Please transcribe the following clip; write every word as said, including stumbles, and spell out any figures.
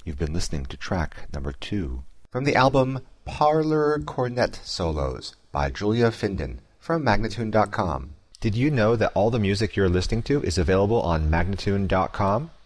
You've been listening to track number two from the album Parlor Cornet Solos by Julia Finden from Magnatune dot com. Did you know that all the music you're listening to is available on Magnatune dot com?